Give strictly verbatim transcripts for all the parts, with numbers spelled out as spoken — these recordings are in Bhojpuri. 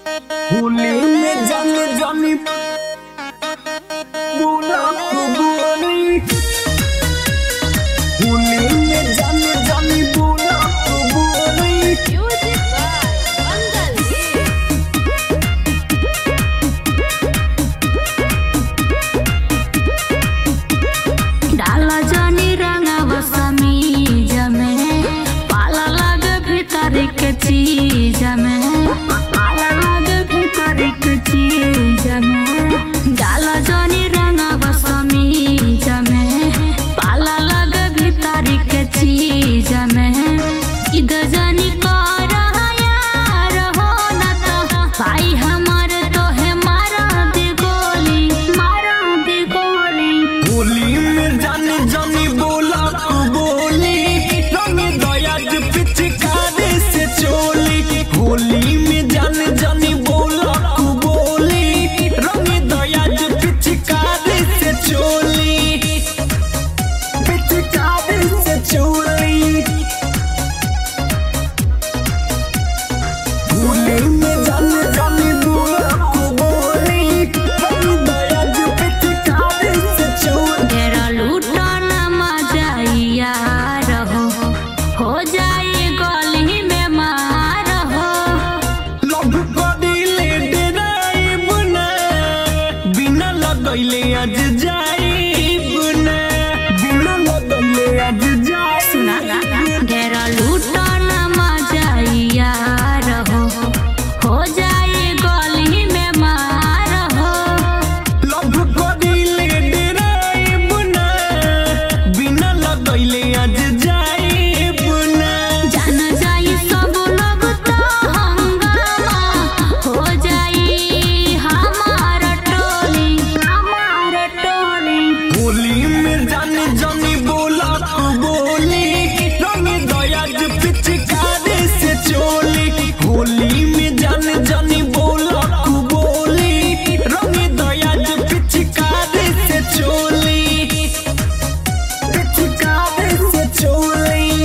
होली में जाने जानी बोला तो बोली, होली में जाने जानी बोला तो बोली। Music by Mangal डाला जानी रंगा बसमी जमे पाला लग भीतर के चीज में पाला लग भीतर के चीज में डाला जानी रंगा बसमी जमे पाला लग भीतर के चीज में इधर जानी को रहा यार हो ना तो भाई हमारे तो है मारा दे गोली मारा दे गोली। होली में जाने जानी बोला तो बोली, रंग दया जो पिचकारी से चोली। होली में जाने जानी बोला तो बोली, रंग दया जो पिचकारी से चोली, पिचकारी से चोली। होली में जाने जानी बोला तो बोली, रंग दया जो पिचकारी से चोली। तेरा लूटा न मजाइया रहो हो जाए गली में मार हो। लव कदिले डराइब ना, बिना लगैले आज जाइब ना, बिना लगैले आज जाइब। तेरा लूटा न मजाइया रहो हो जाए गली में मार हो। लव कदिले डराइब ना, बिना लगैले आज जाइब ना। जान जाई सब लोग तो हंगामा हो जाई हमारा टोली हमारा टोली। होली में जाने जानी बोला तो बोली, रंग दया जो पिचकारी से चोली। होली में जाने जानी बोला तो बोली, रंग दया जो पिचकारी से चोली, पिचकारी से चोली।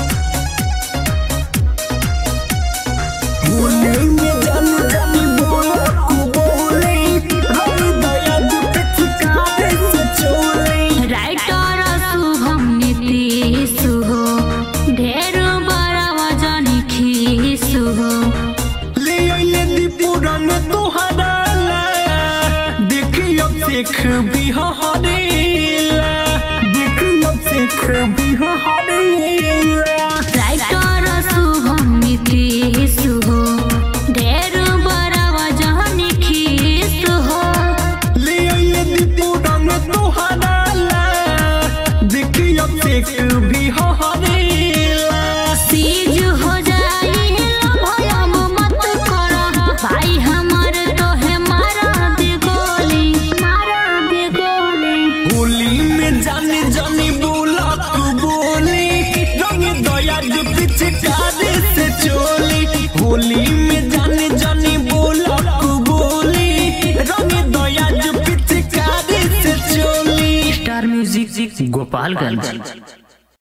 होली में जाने जानी बोला तो बोली, रंग दया जो पिचकारी से चोली। राइटर शुभम नीतीश हो ढेर बड़ा वजन खीस हो। ले आइले दीपू रंग तोहरा ला, देखियो शेख भी हरेला, देखियो शेख भी हरेला। राइटर शुभम नीतीश हो ढेर बड़ा वजन खीस हो। ले आइले दीपू रंग तोहरा ला, देखियो शेख भी हरेला। सीज हो जाई भयम मत करा भाई हमारे तो है मारा दे गोली मारा दे गोली। होली में जाने जानी बोला तू बोली, रंग दया जो पिचकारी से चोली। होली में जाने जानी बोला तू बोली, रंग दया जो पिचकारी से चोली। Star music Gopalganj.